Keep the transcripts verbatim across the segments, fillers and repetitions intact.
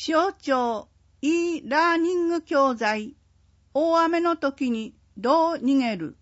気象庁 e ラーニング教材、大雨の時にどう逃げる。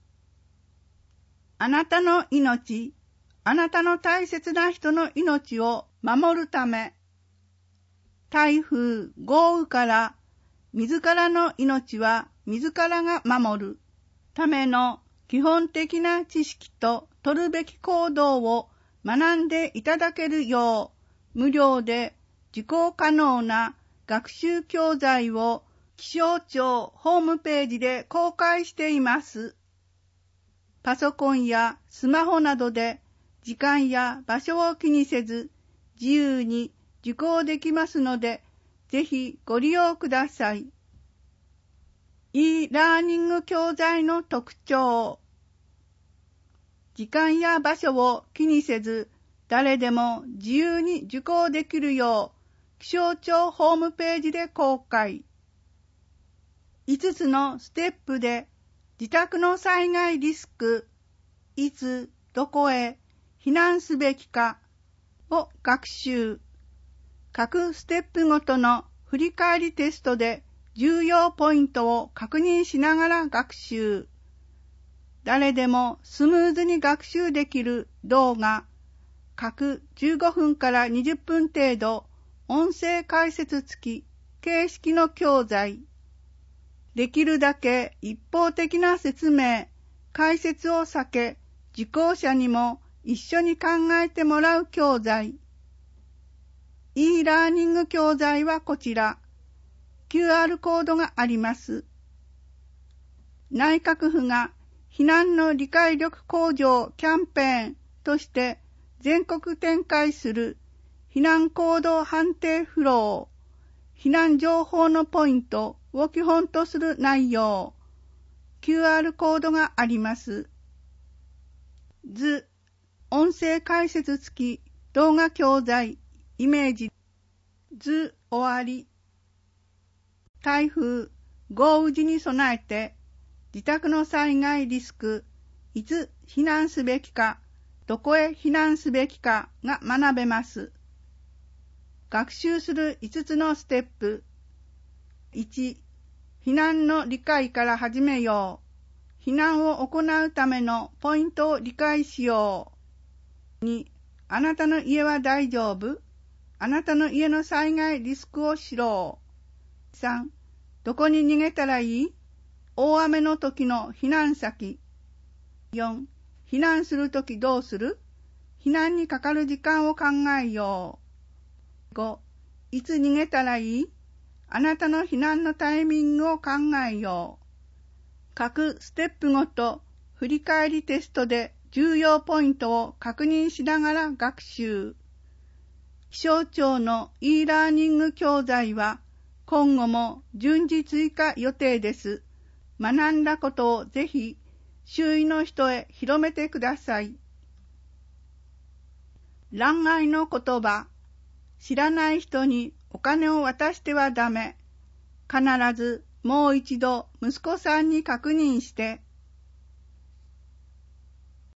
あなたの命、あなたの大切な人の命を守るため、台風、豪雨から自らの命は自らが守るための基本的な知識と取るべき行動を学んでいただけるよう、無料で受講可能な学習教材を気象庁ホームページで公開しています。パソコンやスマホなどで時間や場所を気にせず自由に受講できますので、ぜひご利用ください。e ラーニング教材の特徴。時間や場所を気にせず、誰でも自由に受講できるよう、気象庁ホームページで公開。いつつのステップで、自宅の災害リスク、いつ、どこへ避難すべきかを学習。各ステップごとの振り返りテストで重要ポイントを確認しながら学習。誰でもスムーズに学習できる動画、各じゅうごふんからにじゅっぷん程度、音声解説付き形式の教材。できるだけ一方的な説明、解説を避け、受講者にも一緒に考えてもらう教材。e ラーニング教材はこちら。キューアール コードがあります。内閣府が避難の理解力向上キャンペーンとして全国展開する避難行動判定フロー、避難情報のポイントを基本とする内容、キューアール コードがあります。図、音声解説付き動画教材、イメージ、図終わり。台風、豪雨時に備えて、自宅の災害リスク、いつ避難すべきか、どこへ避難すべきかが学べます。学習するいつつのステップ。いち、避難の理解から始めよう。避難を行うためのポイントを理解しよう。に、あなたの家は大丈夫？あなたの家の災害リスクを知ろう。さん、どこに逃げたらいい？大雨の時の避難先。よん、避難するときどうする？避難にかかる時間を考えよう。ご、いつ逃げたらいい？あなたの避難のタイミングを考えよう。各ステップごと振り返りテストで重要ポイントを確認しながら学習。気象庁の e ラーニング教材は今後も順次追加予定です。学んだことをぜひ周囲の人へ広めてください。欄外の言葉。知らない人にお金を渡してはダメ。必ずもう一度息子さんに確認して